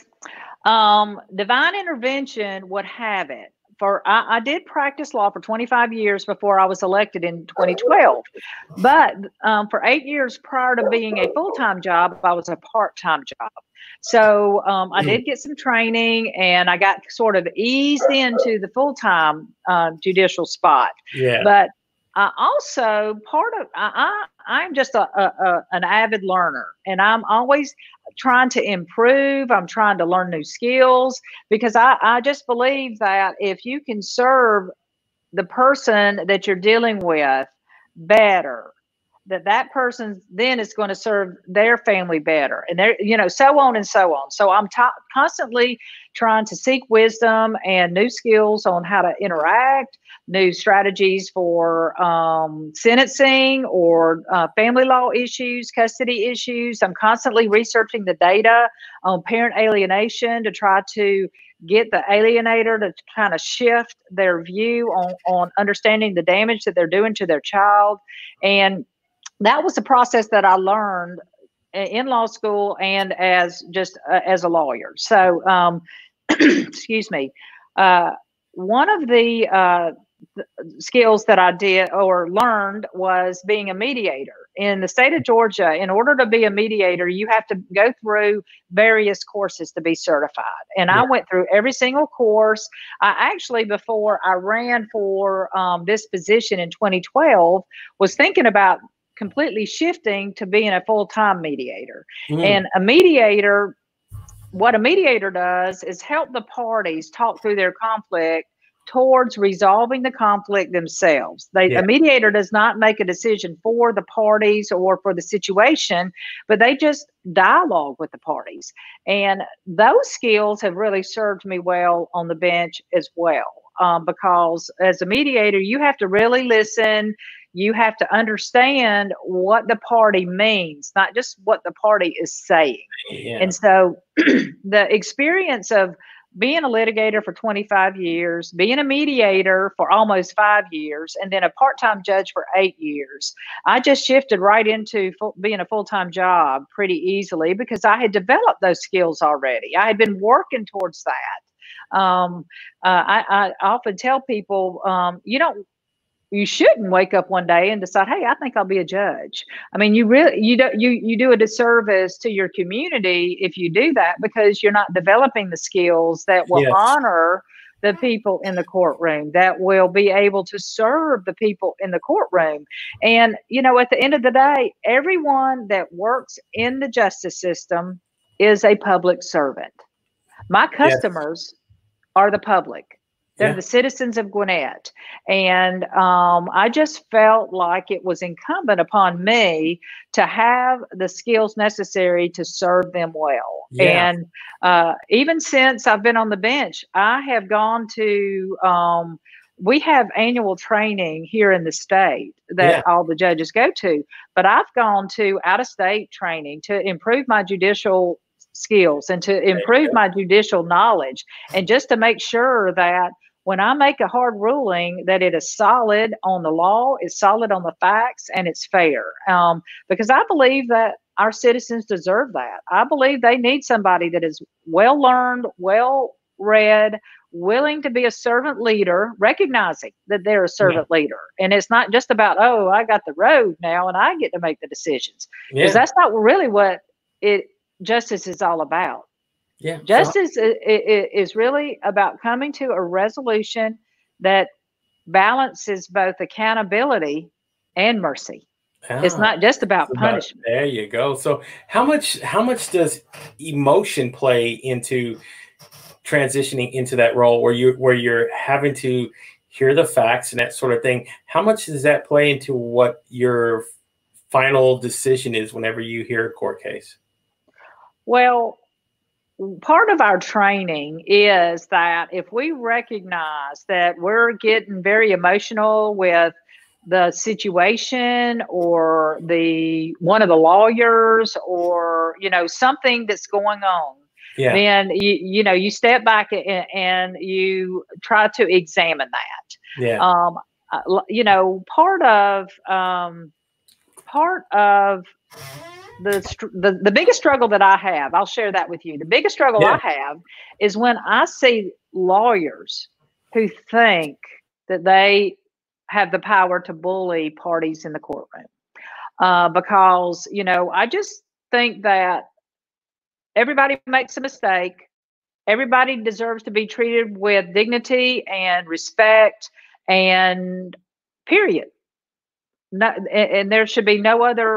divine intervention would have it, I did practice law for 25 years before I was elected in 2012. But for 8 years prior to being a full-time job, I was a part-time job. So I did get some training, and I got sort of eased into the full-time judicial spot. Yeah. But I also I'm just an avid learner, and I'm always trying to improve. I'm trying to learn new skills, because I just believe that if you can serve the person that you're dealing with better, that person then is going to serve their family better, and so on and so on. So I'm constantly trying to seek wisdom and new skills on how to interact, new strategies for sentencing or family law issues, custody issues. I'm constantly researching the data on parent alienation to try to get the alienator to kind of shift their view on understanding the damage that they're doing to their child. And that was a process that I learned in law school and as a lawyer. So, excuse me. One of the skills that I did or learned was being a mediator. In the state of Georgia, in order to be a mediator, you have to go through various courses to be certified. And I went through every single course. I actually, before I ran for this position in 2012, was thinking about completely shifting to being a full-time mediator. And what a mediator does is help the parties talk through their conflict towards resolving the conflict themselves. A mediator does not make a decision for the parties or for the situation, but they just dialogue with the parties. And those skills have really served me well on the bench as well, because as a mediator, you have to really listen. You have to understand what the party means, not just what the party is saying. Yeah. And so the experience of being a litigator for 25 years, being a mediator for almost 5 years, and then a part-time judge for 8 years, I just shifted right into being a full-time job pretty easily, because I had developed those skills already. I had been working towards that. I often tell people, you shouldn't wake up one day and decide, hey, I think I'll be a judge. I mean, you do a disservice to your community if you do that, because you're not developing the skills that will honor the people in the courtroom, that will be able to serve the people in the courtroom. And, at the end of the day, everyone that works in the justice system is a public servant. My customers are the public. They're Yeah. the citizens of Gwinnett. And I just felt like it was incumbent upon me to have the skills necessary to serve them well. Yeah. And even since I've been on the bench, I have gone to, we have annual training here in the state that Yeah. all the judges go to, but I've gone to out of state training to improve my judicial skills and to There you improve go. my judicial knowledge, and just to make sure that when I make a hard ruling, that it is solid on the law, it's solid on the facts, and it's fair. Because I believe that our citizens deserve that. I believe they need somebody that is well learned, well read, willing to be a servant leader, recognizing that they're a Yeah. servant leader. And it's not just about, oh, I got the road now and I get to make the decisions. Because Yeah. that's not really what it justice is all about. Yeah. So, Justice is really about coming to a resolution that balances both accountability and mercy. It's ah, not just it's about about, punishment. there you go. So how much does emotion play into transitioning into that role where you're having to hear the facts and that sort of thing? How much does that play into what your final decision is whenever you hear a court case? Well, part of our training is that if we recognize that we're getting very emotional with the situation or the one of the lawyers or something that's going on, Yeah. then you step back and you try to examine that. Yeah. Part of the biggest struggle that I have, I'll share that with you. The biggest struggle Yeah. I have is when I see lawyers who think that they have the power to bully parties in the courtroom. Because, I just think that everybody makes a mistake. Everybody deserves to be treated with dignity and respect, and period. No, and there should be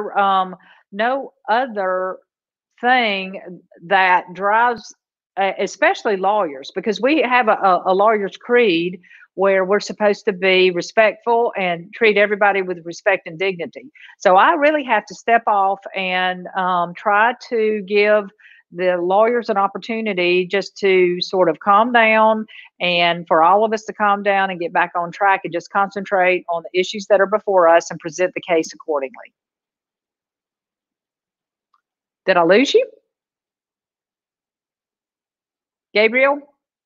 no other thing that drives, especially lawyers, because we have a lawyer's creed where we're supposed to be respectful and treat everybody with respect and dignity. So I really have to step off and try to give the lawyers an opportunity just to sort of calm down, and for all of us to calm down and get back on track and just concentrate on the issues that are before us and present the case accordingly. Did I lose you, Gabriel?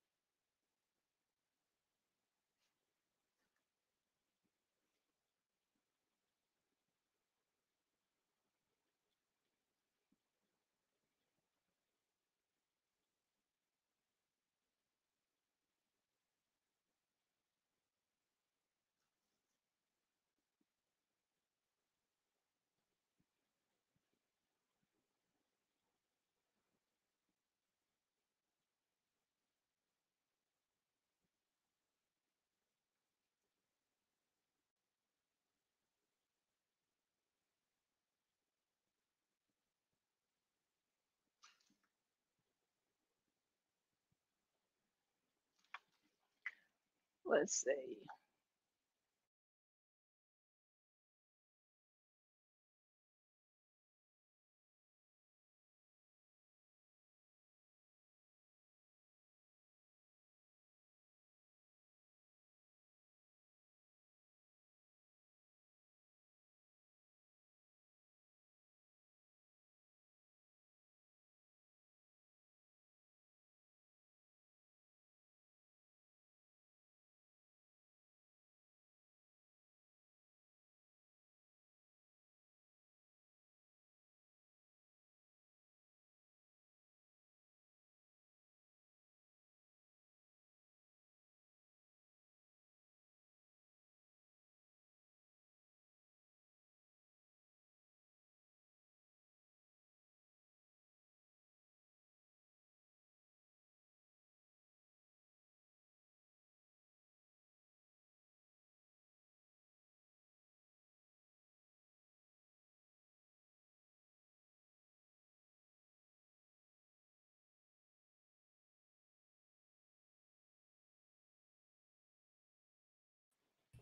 Let's see.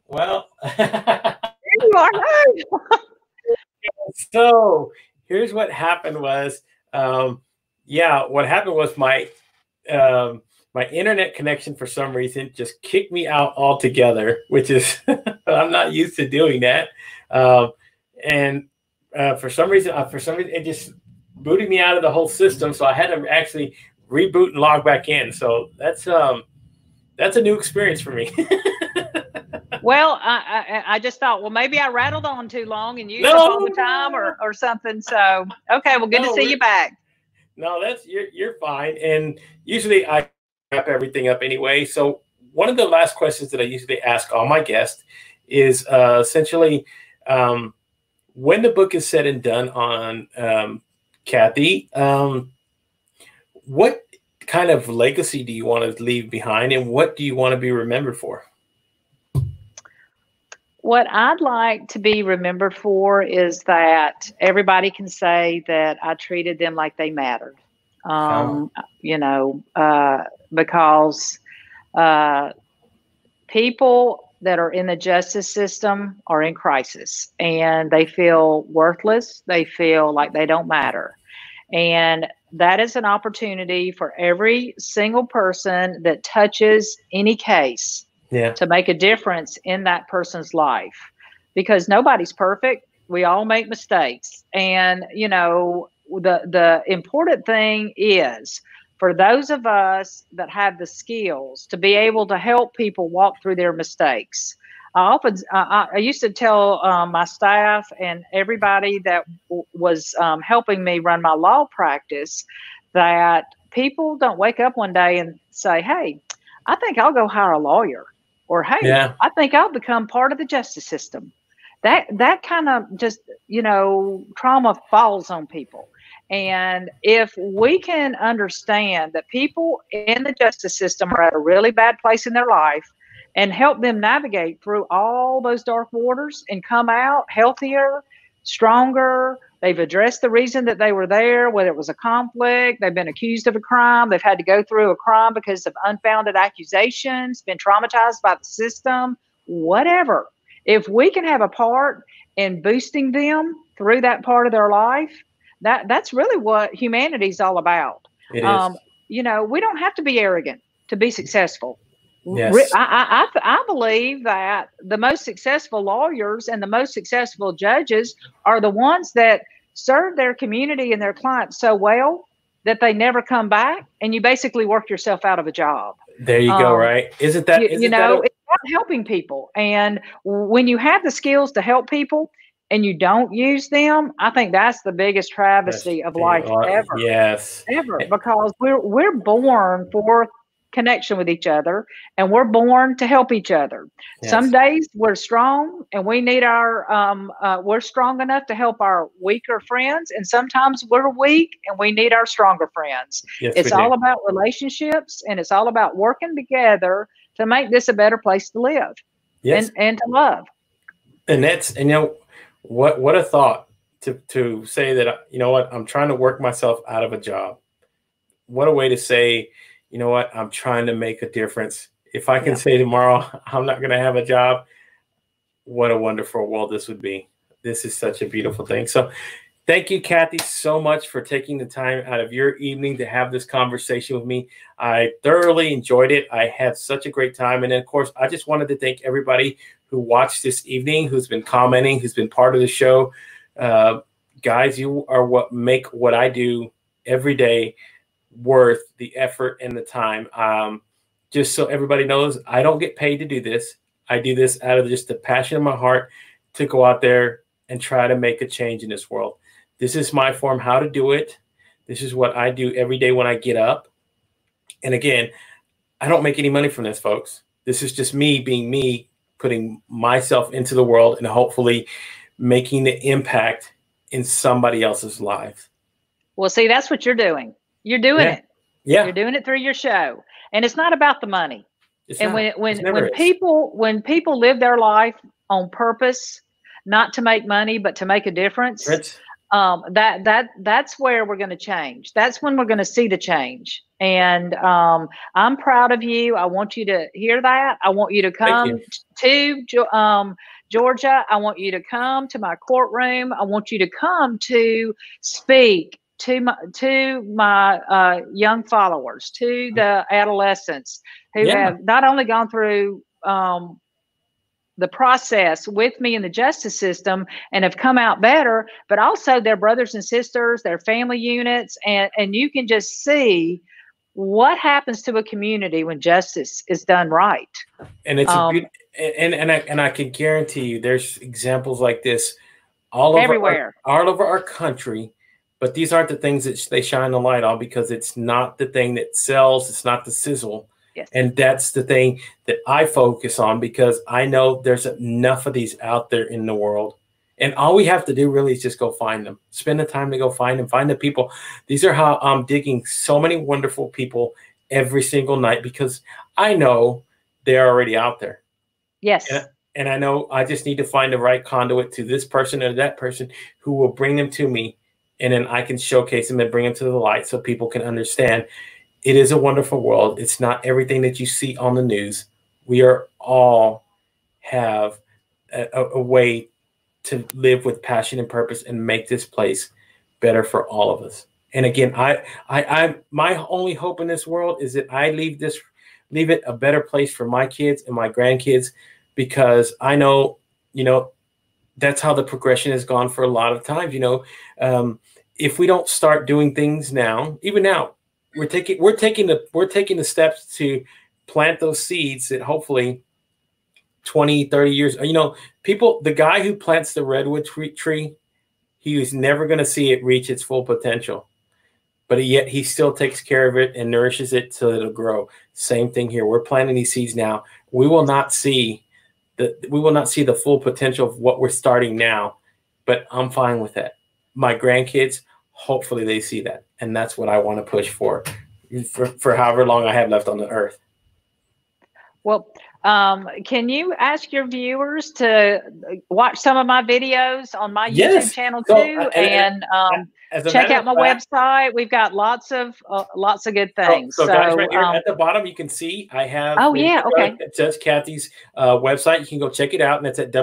Well, You are. so here's what happened was, what happened was my internet connection for some reason just kicked me out altogether, which is I'm not used to doing that. And for some reason, it just booted me out of the whole system. So I had to actually reboot and log back in. So that's a new experience for me. Well, I just thought, well, maybe I rattled on too long and used up No, all the time or something. So, okay, well, good to see you back. No, you're fine. And usually I wrap everything up anyway. So one of the last questions that I usually ask all my guests is essentially, when the book is said and done on Kathy, what kind of legacy do you want to leave behind, and what do you want to be remembered for? What I'd like to be remembered for is that everybody can say that I treated them like they mattered. Because people that are in the justice system are in crisis and they feel worthless. They feel like they don't matter. And that is an opportunity for every single person that touches any case to make a difference in that person's life, because nobody's perfect. We all make mistakes. And, the important thing is for those of us that have the skills to be able to help people walk through their mistakes. I used to tell my staff and everybody that was helping me run my law practice that people don't wake up one day and say, hey, I think I'll go hire a lawyer, or, hey, I think I'll become part of the justice system. That kind of just, trauma falls on people. And if we can understand that people in the justice system are at a really bad place in their life and help them navigate through all those dark waters and come out healthier, stronger, they've addressed the reason that they were there, whether it was a conflict, they've been accused of a crime, they've had to go through a crime because of unfounded accusations, been traumatized by the system, whatever. If we can have a part in boosting them through that part of their life, that's really what humanity is all about. It is. We don't have to be arrogant to be successful. Yes. I believe that the most successful lawyers and the most successful judges are the ones that serve their community and their clients so well that they never come back, and you basically work yourself out of a job. There you go, right? Isn't that it's about helping people. And when you have the skills to help people and you don't use them, I think that's the biggest travesty of life ever. Yes. Ever. Because we're born for connection with each other, and we're born to help each other. Yes. Some days we're strong and we need we're strong enough to help our weaker friends, and sometimes we're weak and we need our stronger friends. Yes, it's all about relationships, and it's all about working together to make this a better place to live. Yes. and to love. And what a thought to say that, I'm trying to work myself out of a job. What a way to say, I'm trying to make a difference. If I can say tomorrow I'm not going to have a job, what a wonderful world this would be. This is such a beautiful thing. So thank you, Kathy, so much for taking the time out of your evening to have this conversation with me. I thoroughly enjoyed it. I had such a great time. And then, of course, I just wanted to thank everybody who watched this evening, who's been commenting, who's been part of the show. Guys, you are what make what I do every day worth the effort and the time. Just so everybody knows, I don't get paid to do this. I do this out of just the passion in my heart to go out there and try to make a change in this world. This is my form, how to do it. This is what I do every day when I get up. And again, I don't make any money from this, folks. This is just me being me, putting myself into the world and hopefully making the impact in somebody else's life. Well, see, that's what you're doing. You're doing it. Yeah. You're doing it through your show. And it's not about the money. When people live their life on purpose, not to make money, but to make a difference, that's where we're going to change. That's when we're going to see the change. And I'm proud of you. I want you to hear that. I want you to come Georgia, I want you to come to my courtroom. I want you to come to speak to my young followers, to the adolescents who have not only gone through the process with me in the justice system and have come out better, but also their brothers and sisters, their family units, and you can just see what happens to a community when justice is done right. And it's and I can guarantee you, there's examples like this all over our country. But these aren't the things that they shine the light on, because it's not the thing that sells. It's not the sizzle. Yes. And that's the thing that I focus on, because I know there's enough of these out there in the world. And all we have to do really is just go find them. Spend the time to go find them. Find the people. These are how I'm digging so many wonderful people every single night, because I know they're already out there. Yes. And I know I just need to find the right conduit to this person or that person who will bring them to me. And then I can showcase them and bring them to the light so people can understand it is a wonderful world. It's not everything that you see on the news. We are all have a way to live with passion and purpose and make this place better for all of us. And again, I my only hope in this world is that I leave it a better place for my kids and my grandkids, because I know, that's how the progression has gone for a lot of times. If we don't start doing things now, even now, we're taking the steps to plant those seeds that hopefully 20, 30 years, the guy who plants the redwood tree, he is never going to see it reach its full potential, but yet he still takes care of it and nourishes it so it'll grow. Same thing here. We're planting these seeds now. We will not see the full potential of what we're starting now, but I'm fine with that. My grandkids, hopefully they see that. And that's what I want to push for however long I have left on the earth. Well, can you ask your viewers to watch some of my videos on my YouTube channel too, and check out my website? We've got lots of good things. So guys, right here at the bottom, you can see I have. Judge Kathy's website. You can go check it out, and it's at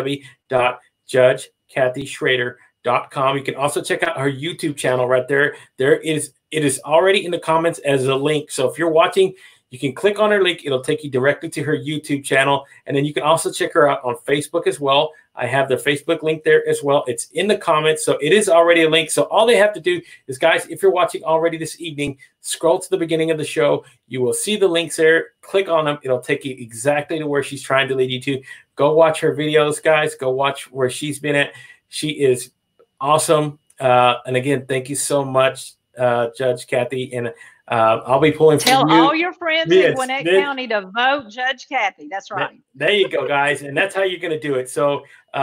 www.judgekathyschrader.com. You can also check out her YouTube channel right there. It is already in the comments as a link. So if you're watching, you can click on her link. It'll take you directly to her YouTube channel. And then you can also check her out on Facebook as well. I have the Facebook link there as well. It's in the comments. So it is already a link. So all they have to do is, guys, if you're watching already this evening, scroll to the beginning of the show. You will see the links there. Click on them. It'll take you exactly to where she's trying to lead you to. Go watch her videos, guys. Go watch where she's been at. She is awesome. And again, thank you so much, Judge Kathy. And I'll be pulling for you. Tell all your friends in Gwinnett County to vote Judge Kathy. That's right. There you go, guys. And that's how you're going to do it. So,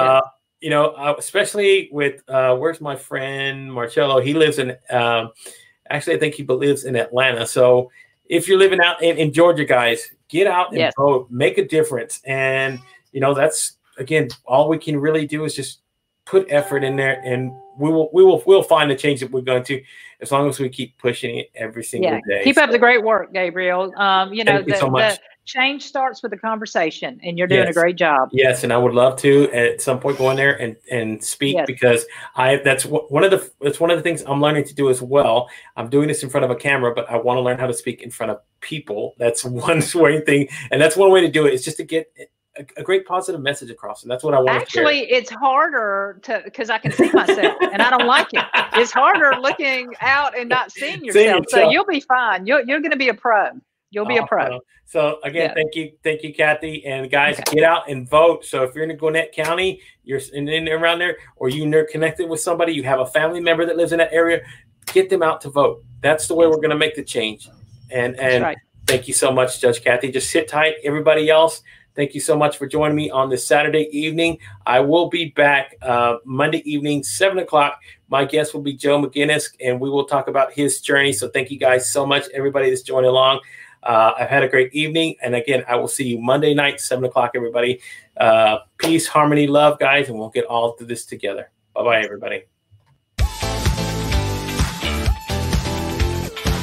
especially with, where's my friend Marcello? He lives in, actually, I think he lives in Atlanta. So if you're living out in Georgia, guys, get out and vote, make a difference. And, that's, again, all we can really do is just put effort in there, and we'll find the change that we're going to, as long as we keep pushing it every single day. Keep up the great work, Gabriel. Thank you so much. The change starts with a conversation, and you're doing a great job. Yes, and I would love to at some point go in there and speak, because that's one of the things I'm learning to do as well. I'm doing this in front of a camera, but I want to learn how to speak in front of people. That's one thing, and that's one way to do it, is just to get a great positive message across, and that's what I want. Actually, it's harder because I can see myself, and I don't like it. It's harder looking out and not seeing yourself. So you'll be fine. You're going to be a pro. You'll be a pro. So again, thank you, Kathy, and guys, get out and vote. So if you're in Gwinnett County, you're in around there, or you're connected with somebody, you have a family member that lives in that area, get them out to vote. That's the way we're going to make the change. And thank you so much, Judge Kathy. Just sit tight, everybody else. Thank you so much for joining me on this Saturday evening. I will be back Monday evening, 7 o'clock. My guest will be Joe McGinnis, and we will talk about his journey. So thank you guys so much, everybody that's joining along. I've had a great evening. And again, I will see you Monday night, 7 o'clock, everybody. Peace, harmony, love, guys, and we'll get all through this together. Bye-bye, everybody.